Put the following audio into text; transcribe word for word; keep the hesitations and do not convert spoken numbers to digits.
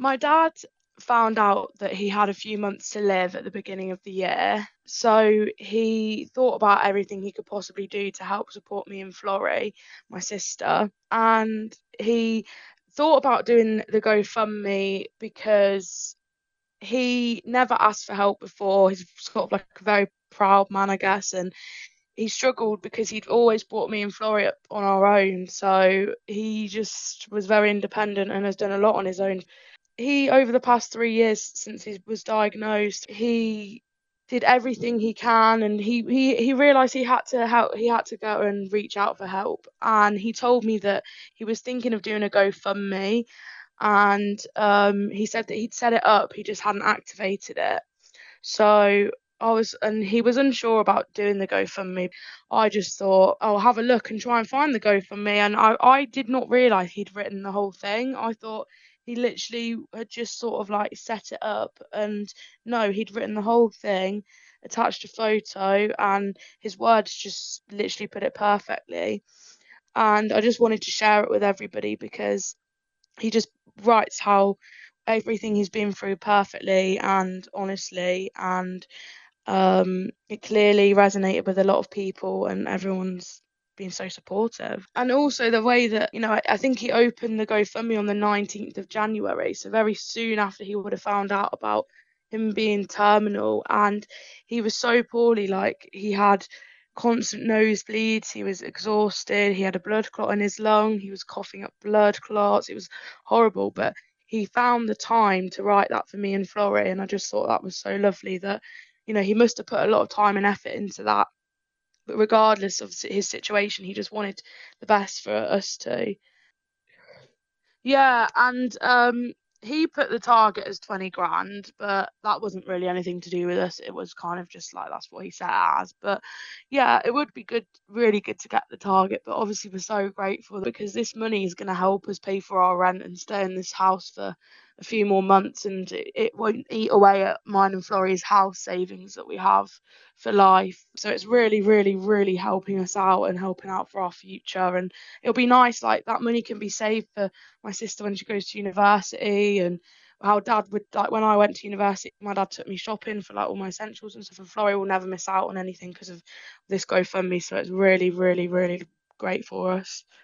My dad found out that he had a few months to live at the beginning of the year. So he thought about everything he could possibly do to help support me and Florrie, my sister. And he thought about doing the GoFundMe because he never asked for help before. He's sort of like a very proud man, I guess, and he struggled because he'd always brought me and Florrie up on our own. So he just was very independent and has done a lot on his own. He, over the past three years since he was diagnosed, he did everything he can, and he he he realized he had to help. He had to go and reach out for help, and he told me that he was thinking of doing a GoFundMe, and um, he said that he'd set it up, he just hadn't activated it. So I was, and he was unsure about doing the GoFundMe. I just thought, I'll have a look and try and find the GoFundMe. And I, I did not realize he'd written the whole thing. I thought he literally had just sort of like set it up. And no, he'd written the whole thing, attached a photo, and his words just literally put it perfectly. And I just wanted to share it with everybody because he just writes how everything he's been through perfectly and honestly, and um, it clearly resonated with a lot of people, and everyone's been so supportive. And also the way that, you know, I, I think he opened the GoFundMe on the nineteenth of January, so very soon after he would have found out about him being terminal, and he was so poorly, like he had constant nosebleeds, he was exhausted, he had a blood clot in his lung, he was coughing up blood clots, it was horrible, but he found the time to write that for me and Florrie, and I just thought that was so lovely that, you know, he must have put a lot of time and effort into that. But regardless of his situation, he just wanted the best for us too. Yeah, and um, he put the target as twenty grand, but that wasn't really anything to do with us. It was kind of just like that's what he set it as. But yeah, it would be good, really good to get the target. But obviously, we're so grateful because this money is going to help us pay for our rent and stay in this house for a few more months, and it, it won't eat away at mine and Florrie's house savings that we have for life. So it's really, really, really helping us out and helping out for our future. And it'll be nice, like that money can be saved for my sister when she goes to university, and how dad would, like when I went to university, my dad took me shopping for like all my essentials and stuff, and Florrie will never miss out on anything because of this GoFundMe. So it's really, really, really great for us.